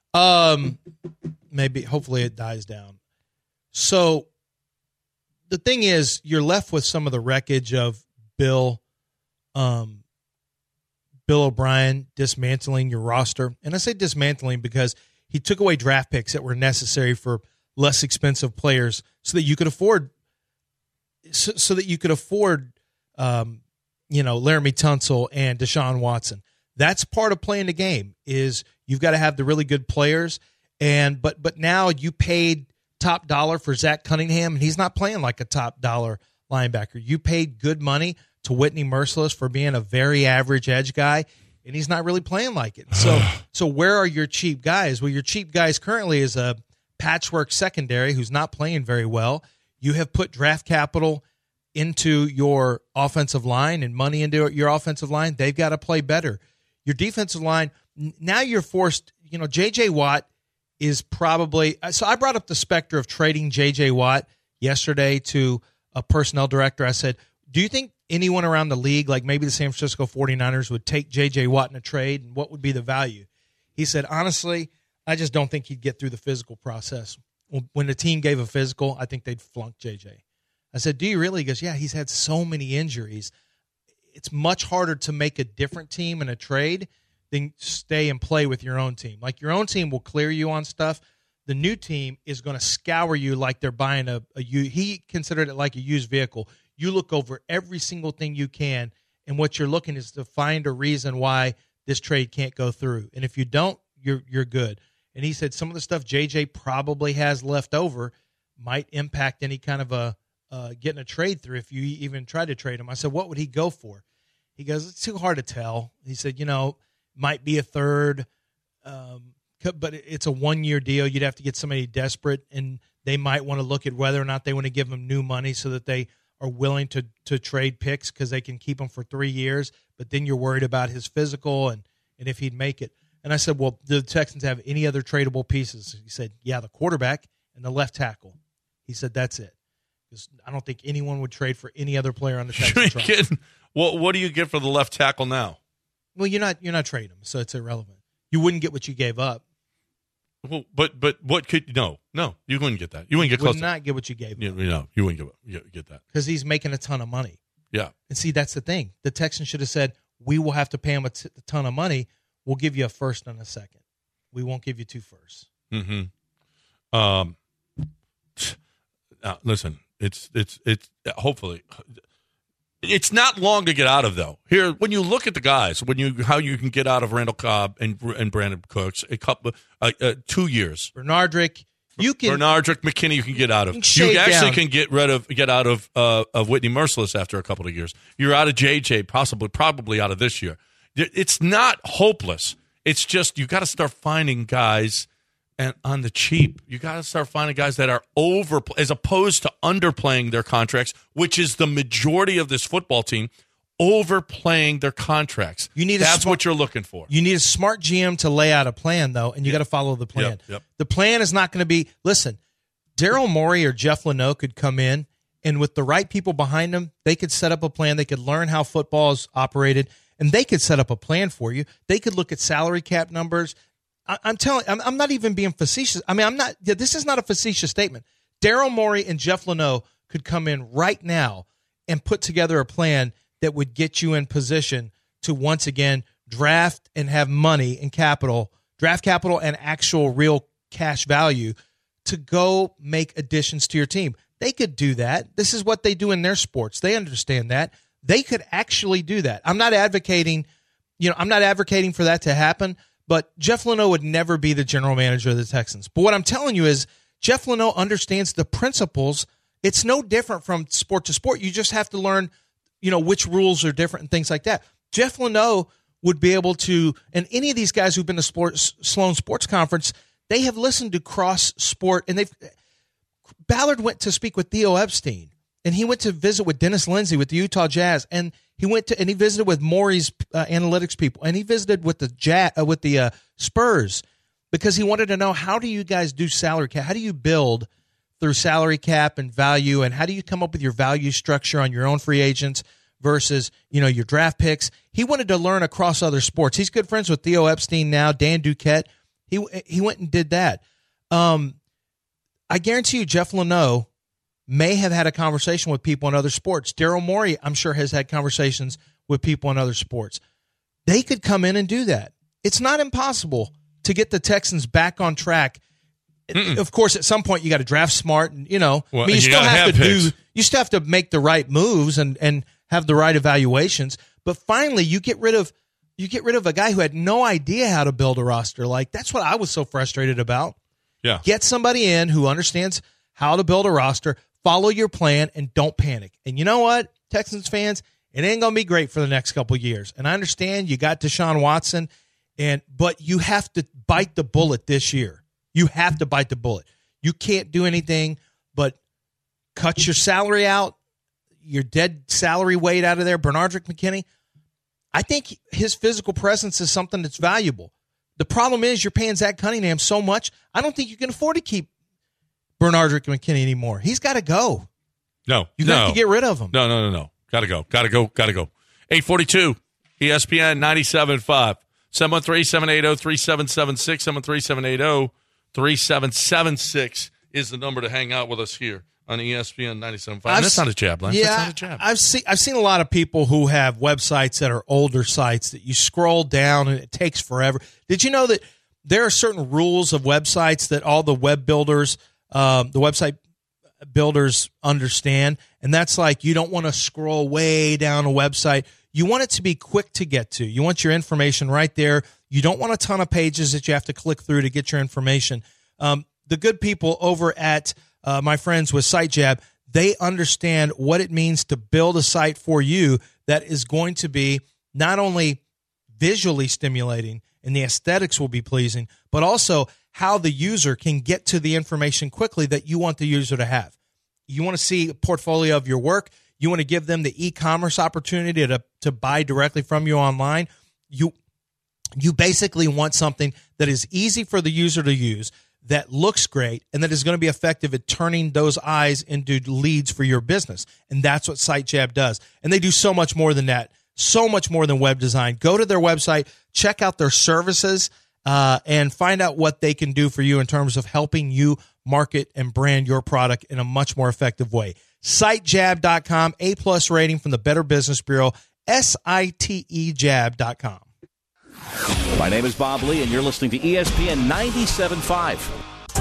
Hopefully it dies down. So the thing is, you're left with some of the wreckage of Bill O'Brien dismantling your roster. And I say dismantling because he took away draft picks that were necessary for less expensive players so that you could afford Laramie Tunsil and Deshaun Watson. That's part of playing the game, is you've got to have the really good players. But now you paid top dollar for Zach Cunningham, and he's not playing like a top dollar linebacker. You paid good money to Whitney Merciless for being a very average edge guy, and he's not really playing like it. So where are your cheap guys? Well, your cheap guys currently is a patchwork secondary who's not playing very well. You have put draft capital into your offensive line and money into your offensive line. They've got to play better. Your defensive line, now you're forced, J.J. Watt is probably – so I brought up the specter of trading J.J. Watt yesterday to a personnel director. I said, do you think anyone around the league, like maybe the San Francisco 49ers, would take J.J. Watt in a trade, and what would be the value? He said, honestly, I just don't think he'd get through the physical process. When the team gave a physical, I think they'd flunk J.J. I said, do you really? He goes, yeah, he's had so many injuries. It's much harder to make a different team in a trade than stay and play with your own team. Like, your own team will clear you on stuff. The new team is going to scour you like they're buying he considered it like a used vehicle. You look over every single thing you can, and what you're looking is to find a reason why this trade can't go through. And if you don't, you're good. And he said some of the stuff JJ probably has left over might impact any kind of getting a trade through if you even try to trade him. I said, what would he go for? He goes, it's too hard to tell. He said, might be a third, but it's a 1-year deal. You'd have to get somebody desperate, and they might want to look at whether or not they want to give him new money so that they are willing to trade picks because they can keep him for 3 years. But then you're worried about his physical and if he'd make it. And I said, well, do the Texans have any other tradable pieces? He said, yeah, the quarterback and the left tackle. He said, that's it. Because I don't think anyone would trade for any other player on the Texans roster. What do you get for the left tackle now? Well, you're not trading him, so it's irrelevant. You wouldn't get what you gave up. Well, but what could no, you wouldn't get that. You wouldn't get close. Would not get what you gave up. No, you wouldn't get that because he's making a ton of money. Yeah, and see, that's the thing. The Texans should have said, we will have to pay him a ton of money. We'll give you a first and a second. We won't give you 2 firsts. Mm-hmm. Listen, it's hopefully. It's not long to get out of, though. Here, when you look at the guys, how you can get out of Randall Cobb and Brandon Cooks, 2 years. Bernardrick McKinney, you can get out of. You actually can get out of Whitney Merciless after a couple of years. You're out of JJ, probably out of this year. It's not hopeless. It's just you got to start finding guys. And on the cheap, you got to start finding guys that are as opposed to underplaying their contracts, which is the majority of this football team, overplaying their contracts. That's what you're looking for. You need a smart GM to lay out a plan, though, and you got to follow the plan. Yep. The plan is not going to be, listen, Daryl Morey or Jeff Leno could come in, and with the right people behind them, they could set up a plan. They could learn how football is operated, and they could set up a plan for you. They could look at salary cap numbers. I'm not even being facetious. I mean, this is not a facetious statement. Daryl Morey and Jeff Leno could come in right now and put together a plan that would get you in position to once again draft and have money and draft capital and actual real cash value to go make additions to your team. They could do that. This is what they do in their sports. They understand that. They could actually do that. I'm not advocating for that to happen. But Jeff Leno would never be the general manager of the Texans. But what I'm telling you is Jeff Leno understands the principles. It's no different from sport to sport. You just have to learn, which rules are different and things like that. Jeff Leno would be able to, and any of these guys who've been to Sloan Sports Conference, they have listened to cross sport. And Ballard went to speak with Theo Epstein, and he went to visit with Dennis Lindsey with the Utah Jazz, and he visited with Morey's analytics people, and he visited with the Spurs. because he wanted to know, how do you guys do salary cap? How do you build through salary cap and value, and how do you come up with your value structure on your own free agents versus, your draft picks? He wanted to learn across other sports. He's good friends with Theo Epstein now, Dan Duquette. He went and did that. I guarantee you Jeff Leno may have had a conversation with people in other sports. Daryl Morey, I'm sure, has had conversations with people in other sports. They could come in and do that. It's not impossible to get the Texans back on track. Of course, at some point you got to draft smart, and you still have to make the right moves and have the right evaluations. But finally, you get rid of a guy who had no idea how to build a roster. Like, that's what I was so frustrated about. Yeah. Get somebody in who understands how to build a roster, follow your plan, and don't panic. And you know what, Texans fans, it ain't going to be great for the next couple of years. And I understand you got Deshaun Watson, but you have to bite the bullet this year. You have to bite the bullet. You can't do anything but cut your salary out, your dead salary weight out of there. Bernardrick McKinney, I think his physical presence is something that's valuable. The problem is you're paying Zach Cunningham so much, I don't think you can afford to keep Bernardrick McKinney anymore. He's got to go. No. You got to get rid of him. No. Got to go. 842 ESPN 97.5. 713-780-3776. 713-780-3776 is the number to hang out with us here on ESPN 97.5. That's not a jab, Lance. Yeah, that's not a jab. I've seen a lot of people who have websites that are older sites that you scroll down and it takes forever. Did you know that there are certain rules of websites that all the web builders, the website builders understand? And that's like, you don't want to scroll way down a website. You want it to be quick to get to. You want your information right there. You don't want a ton of pages that you have to click through to get your information. The good people over at my friends with SiteJab, they understand what it means to build a site for you that is going to be not only visually stimulating and the aesthetics will be pleasing, but also how the user can get to the information quickly that you want the user to have. You want to see a portfolio of your work. You want to give them the e-commerce opportunity to buy directly from you online. You basically want something that is easy for the user to use, that looks great, and that is going to be effective at turning those eyes into leads for your business. And that's what SiteJab does. And they do so much more than that, so much more than web design. Go to their website, check out their services, and find out what they can do for you in terms of helping you market and brand your product in a much more effective way. SiteJab.com, A+ rating from the Better Business Bureau, SITEJab.com. My name is Bob Lee, and you're listening to ESPN 97.5.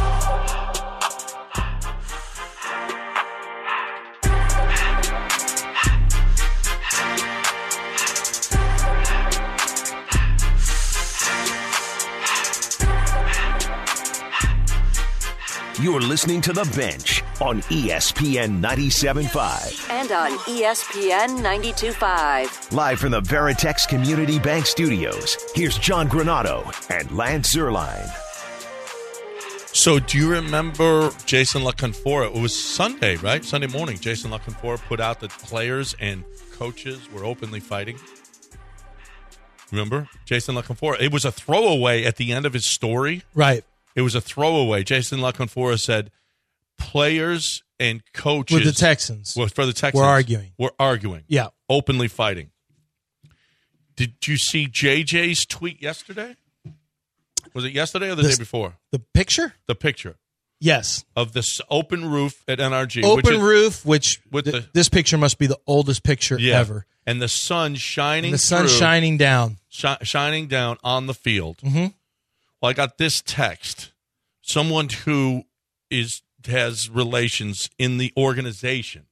You're listening to The Bench on ESPN 97.5. And on ESPN 92.5. Live from the Veritex Community Bank Studios, here's John Granado and Lance Zierlein. So do you remember Jason LaConfora? It was Sunday, right? Sunday morning, Jason LaConfora put out that players and coaches were openly fighting. Remember? Jason LaConfora. It was a throwaway at the end of his story. Right. It was a throwaway. Jason LaConfora said players and coaches with the Texans. For the Texans. We're arguing. Yeah. Openly fighting. Did you see JJ's tweet yesterday? Was it yesterday or the day before? The picture? The picture. Yes. Of this open roof at NRG. This picture must be the oldest picture ever. And the sun shining shining down. Shining down on the field. Mm-hmm. Well, I got this text. Someone who has relations in the organization.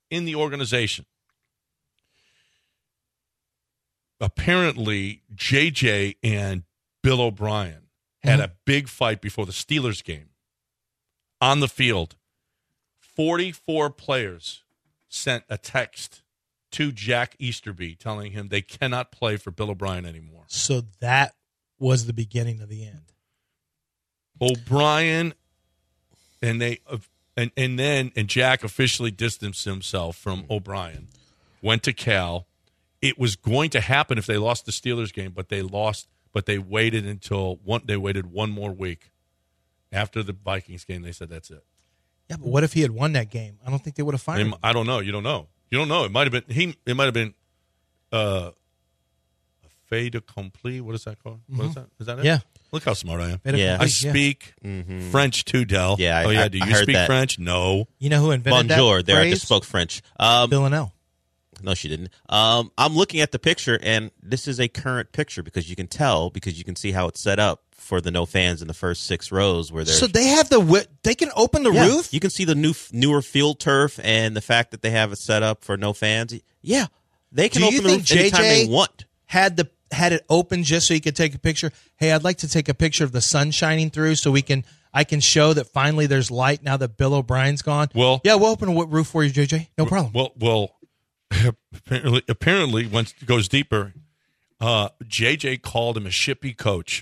Apparently, JJ and Bill O'Brien had a big fight before the Steelers game. On the field, 44 players sent a text to Jack Easterby telling him they cannot play for Bill O'Brien anymore. So that was the beginning of the end. O'Brien and Jack officially distanced himself from O'Brien. Went to Cal. It was going to happen if they lost the Steelers game, but they lost. but they waited one more week after the Vikings game. They said that's it. Yeah, but what if he had won that game? I don't think they would have fired him. I don't know. You don't know. It might have been It might have been a fait accompli. What is that called? Mm-hmm. What is that? Is that it? Yeah. Look how smart I am. Yeah. I speak French too, Del. Yeah. Do I you heard speak that. French? No. You know who invented Bonjour. that There, I phrase? just spoke French. Villanelle. No, she didn't. I'm looking at the picture, and this is a current picture because you can see how it's set up for the no fans in the first 6 rows where they're. So they have they can open the roof? You can see the newer field turf and the fact that they have it set up for no fans. Yeah, they can Do open you the think roof anytime they JJ want. had it open just so you could take a picture? Hey, I'd like to take a picture of the sun shining through so I can show that finally there's light now that Bill O'Brien's gone. Well, yeah, we'll open a roof for you, JJ. No problem. Well, apparently, once it goes deeper, JJ called him a shippy coach.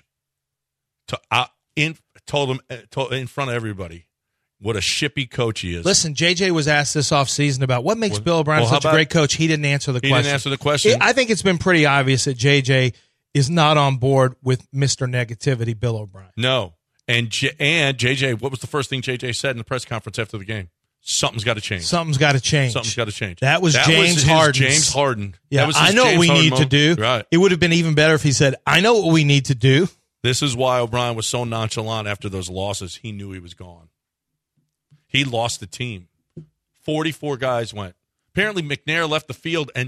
Told him in front of everybody what a shippy coach he is. Listen, JJ was asked this offseason about what makes Bill O'Brien such a great coach. He didn't answer the question. He didn't answer the question. I think it's been pretty obvious that JJ is not on board with Mr. Negativity, Bill O'Brien. No. And JJ, what was the first thing JJ said in the press conference after the game? Something's got to change. Something's got to change. Something's got to change. That was James Harden. James Harden. Yeah, I know what we need to do. Right. It would have been even better if he said, I know what we need to do. This is why O'Brien was so nonchalant after those losses. He knew he was gone. He lost the team. 44 guys went. Apparently, McNair left the field, and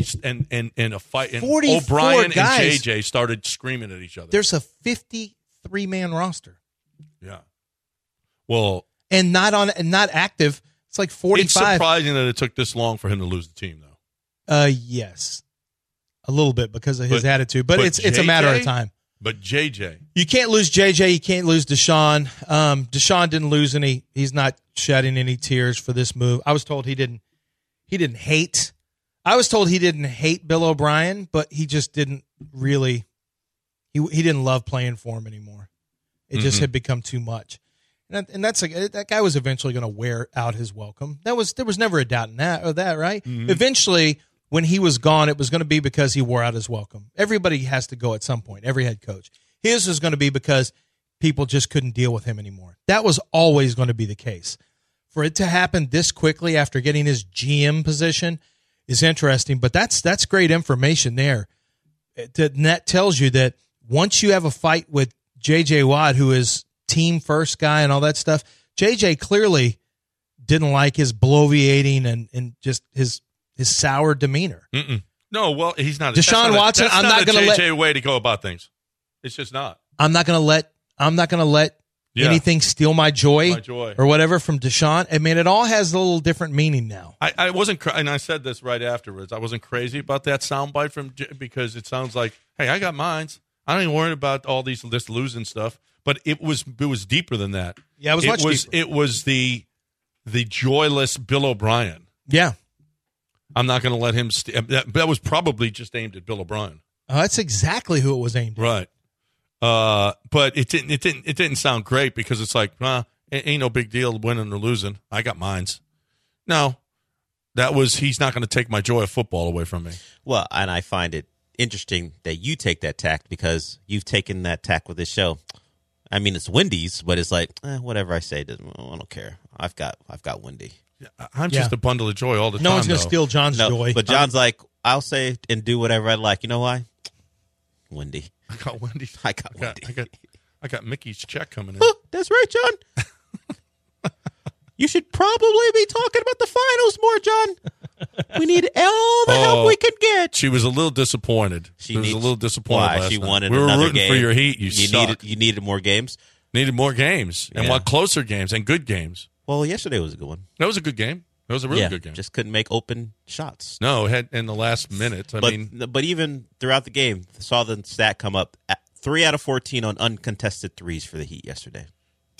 a fight. And 44 O'Brien guys. and JJ started screaming at each other. There's a 53-man roster. Yeah. Well, and not active. It's like 45. It's surprising that it took this long for him to lose the team, though. Yes, a little bit because of his attitude, but it's a matter of time. But JJ, you can't lose JJ. You can't lose Deshaun. Deshaun didn't lose any. He's not shedding any tears for this move. I was told he didn't hate. I was told he didn't hate Bill O'Brien, but he just didn't really. He didn't love playing for him anymore. It just had become too much. And that guy was eventually going to wear out his welcome. There was never a doubt in that, right? Mm-hmm. Eventually, when he was gone, it was going to be because he wore out his welcome. Everybody has to go at some point, every head coach. His was going to be because people just couldn't deal with him anymore. That was always going to be the case. For it to happen this quickly after getting his GM position is interesting, but that's great information there. That tells you that once you have a fight with J.J. Watt, who is team first guy and all that stuff, J.J. clearly didn't like his bloviating and just his sour demeanor. Mm-mm. No, well, he's not. Deshaun Watson, that's I'm not going to let JJ way to go about things. It's just not. I'm not going to let anything steal my joy or whatever from Deshaun. I mean, it all has a little different meaning now. I wasn't, and I said this right afterwards. I wasn't crazy about that soundbite from because it sounds like, hey, I got mines. I ain't worried about all this losing stuff. But it was deeper than that. Yeah, it was much deeper. It was the joyless Bill O'Brien. Yeah. I'm not going to let him. That was probably just aimed at Bill O'Brien. That's exactly who it was aimed at. Right. But it didn't sound great because it's like, it ain't no big deal winning or losing. I got mines. No, he's not going to take my joy of football away from me. Well, and I find it interesting that you take that tack because you've taken that tack with this show. I mean, it's Wendy's, but it's like whatever I say, I don't care. I've got Wendy. I'm just a bundle of joy all the time. No one's going to steal John's joy. But John's like, I'll say and do whatever I like. You know why? Wendy. I got Wendy. I got Mickey's check coming in. That's right, John. You should probably be talking about the finals more, John. We need all the help we could get. She was a little disappointed. She was a little disappointed. Why? She wanted we were another rooting game. for your Heat. You needed more games. Needed more games and want closer games and good games. Well, yesterday was a good one. That was a good game. That was a really good game. Just couldn't make open shots. No, had in the last minute. But even throughout the game, saw the stat come up: 3 out of 14 on uncontested threes for the Heat yesterday.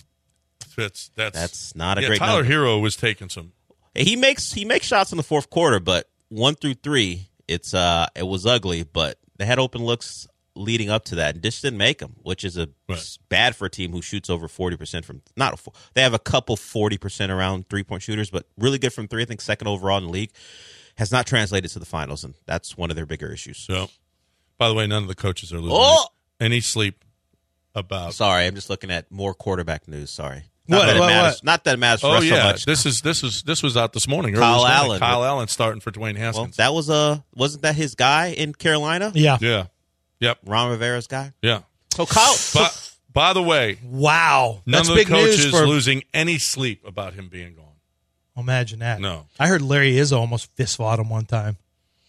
That's not a great Tyler number. Hero was taking some. He makes shots in the fourth quarter, but 1 through 3, it was ugly. But they had open looks leading up to that, and just didn't make them, which is bad for a team who shoots over 40% from they have a couple 40% around 3-point shooters, but really good from 3. I think second overall in the league. Has not translated to the finals, and that's one of their bigger issues. So, by the way, none of the coaches are losing. any sleep about. Sorry, I'm just looking at more quarterback news. Sorry. What? Not that it matters for Oh us so yeah, much. this was out this morning. Kyle early this morning. Allen. Kyle Allen starting for Dwayne Haskins. Well, that was wasn't that his guy in Carolina? Yeah. Yeah. Yep. Ron Rivera's guy. Yeah. So Kyle. By the way, Wow. none That's of the big news coaches for. losing any sleep about him being gone. Imagine that. No. I heard Larry Izzo almost fist fought him one time.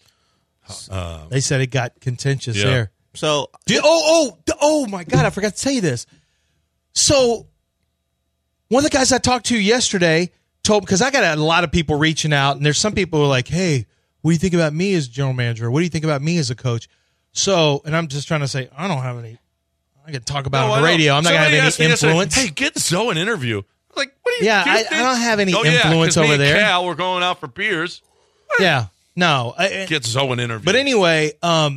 They said it got contentious Yeah. there. So Oh my God! I forgot to tell you this. So, one of the guys I talked to yesterday told, because I got a lot of people reaching out, and there's some people who are like, "Hey, what do you think about me as general manager? What do you think about me as a coach?" So, and I'm just trying to say, I don't have any. I can talk about it on the radio. I'm not going to have any influence. Hey, get Zoe an interview. Like, what do you? Yeah, do you I think? don't have any Oh, influence 'cause me over and there. Cal, we're going out for beers. Yeah, no. Get Zoe an interview. But anyway,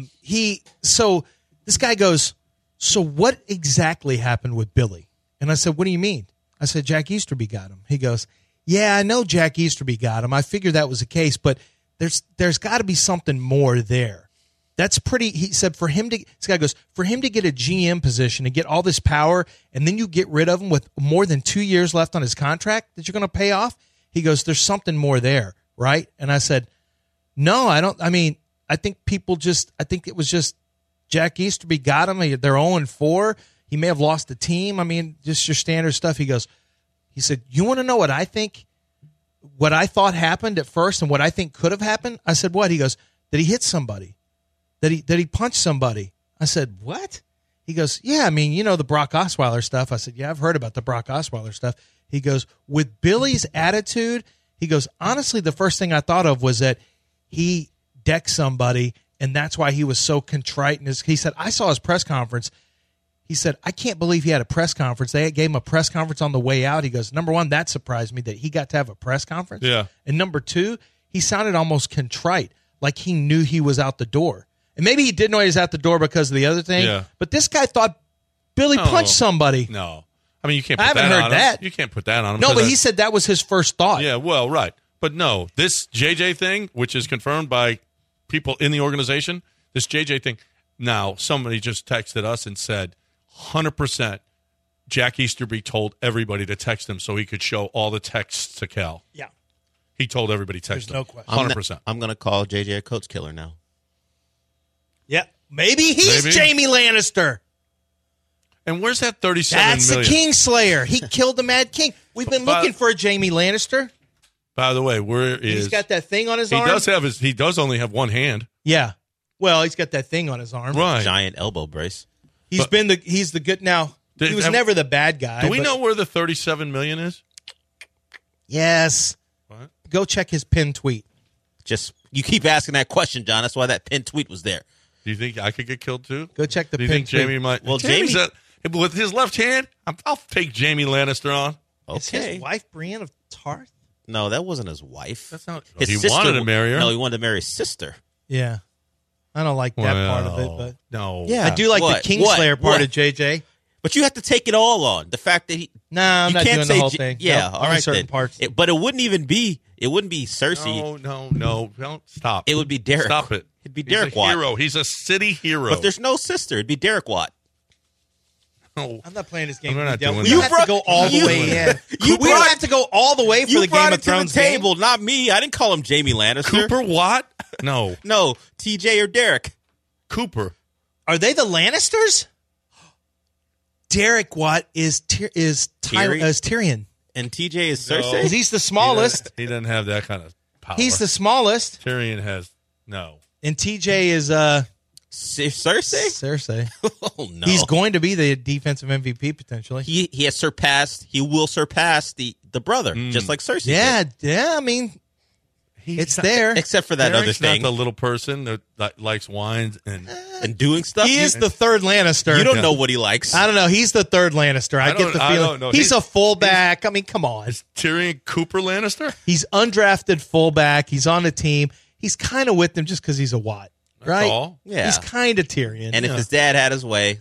so this guy goes, so what exactly happened with Billy? And I said, what do you mean? I said, Jack Easterby got him. He goes, yeah, I know Jack Easterby got him. I figured that was the case, but there's got to be something more there. That's pretty. He said for him to. This guy goes, for him to get a GM position and get all this power, and then you get rid of him with more than 2 years left on his contract that you're going to pay off. He goes, there's something more there, right? And I said, no, I don't. I mean, I think I think it was just Jack Easterby got him. They're 0-4. He may have lost the team. I mean, just your standard stuff. He said, you want to know what I think? What I thought happened at first and what I think could have happened? I said, what? He goes, that he hit somebody. That he punched somebody. I said, what? He goes, yeah, I mean, you know, the Brock Osweiler stuff. I said, yeah, I've heard about the Brock Osweiler stuff. He goes, with Billy's attitude, he goes, honestly, the first thing I thought of was that he decked somebody, and that's why he was so contrite. And he said, I saw his press conference. He said, I can't believe he had a press conference. They gave him a press conference on the way out. He goes, number one, that surprised me that he got to have a press conference. Yeah. And number two, he sounded almost contrite, like he knew he was out the door. And maybe he did know he was out the door because of the other thing. Yeah. But this guy thought Billy punched somebody. No. I mean, you can't put I haven't that heard on that. him. You can't put that on him. No, but he said that was his first thought. Yeah, well, right. But no, this JJ thing, which is confirmed by people in the organization, this JJ thing, now somebody just texted us and said 100% Jack Easterby told everybody to text him so he could show all the texts to Cal. Yeah. He told everybody to text There's him. no question. 100%. I'm going to call JJ a coach killer now. Yeah. Maybe he's Jamie Lannister. And where's that 37 That's million? the Kingslayer. He killed the Mad King. We've been looking for a Jamie Lannister. By the way, where is He's got that thing on his arm. He does only have one hand. Yeah. Well, he's got that thing on his arm. Right. Giant elbow brace. He's the good now. He was never the bad guy. Do we know where the 37 million is? Yes. What? Go check his pinned tweet. Just you keep asking that question, John. That's why that pinned tweet was there. Do you think I could get killed too? Go check the Do you pinned think tweet. Jamie might? Well, Jamie's with his left hand, I'll take Jamie Lannister on. Is Okay. his wife Brienne of Tarth? No, that wasn't his wife. That's not. His he sister, wanted to marry her. No, he wanted to marry his sister. Yeah. I don't like that part of it, but no. I do like What? the Kingslayer part What? of JJ. But you have to take it all on. The fact that he No, I'm you not can't doing say the whole J- thing. Yeah, No, all only right certain then. parts. But it wouldn't be Cersei. No. Don't stop. It would be Derek. Stop it. It'd be He's Derek a Watt. hero. He's a city hero. But there's no sister. It'd be Derek Watt. No. I'm not playing this game. I'm not Dale. doing We that. have to go all the way in. We don't have to go all the way for You the brought Game it of to the Thrones game. table, not me. I didn't call him Jamie Lannister. Cooper Watt? No. No, TJ or Derek. Cooper. Are they the Lannisters? Derek Watt is Tyrion. And TJ is Cersei. He's the smallest. He doesn't have that kind of power. He's the smallest. Tyrion has no. And TJ is Cersei? Cersei. Oh no. He's going to be the defensive MVP potentially. He has surpassed. He will surpass the brother, just like Cersei. Yeah, did. yeah. I mean, it's there. Except for that Derek's other thing, not the little person that likes wines and doing stuff. He is the third Lannister. You don't know what he likes. I don't know. He's the third Lannister. I get the I feeling don't know. he's a fullback. I mean, come on. is Tyrion Cooper Lannister. He's undrafted fullback. He's on the team. He's kind of with them just because he's a Watt, right? all. Yeah. He's kind of Tyrion. And if his dad had his way,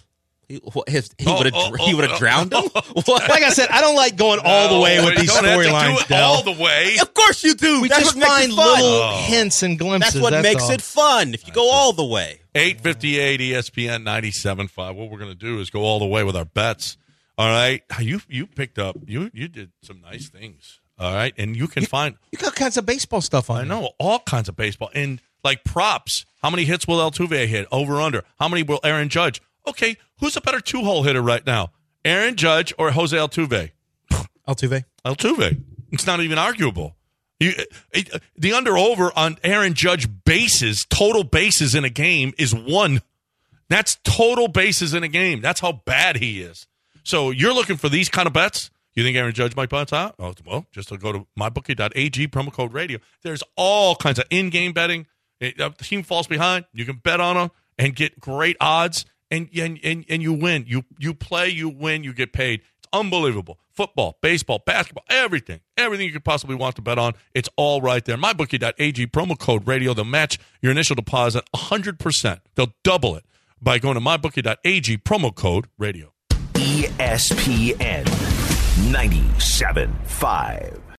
He would have drowned him. What? Like I said, I don't like going all the way with these storylines. All the way. Of course you do. We That's just what makes find it fun. little hints and glimpses. That's what makes all. it fun. If you go all the way. 858 ESPN 97.5. What we're going to do is go all the way with our bets. All right. You picked up. You did some nice things. All right. And you got all kinds of baseball stuff on. I know. All kinds of baseball. And like props. How many hits will Altuve hit? Over, under. How many will Aaron Judge? Okay. Who's a better 2-hole hitter right now? Aaron Judge or Jose Altuve? Altuve. It's not even arguable. The under-over on Aaron Judge bases, total bases in a game, is 1. That's total bases in a game. That's how bad he is. So you're looking for these kind of bets? You think Aaron Judge might bounce out? Oh, well, just to go to mybookie.ag, promo code radio. There's all kinds of in-game betting. The team falls behind. You can bet on them and get great odds, and you win. You play, you win, you get paid. It's unbelievable. Football, baseball, basketball, everything you could possibly want to bet on, it's all right there. MyBookie.ag, promo code radio. They'll match your initial deposit 100%. They'll double it by going to MyBookie.ag, promo code radio. ESPN 97.5.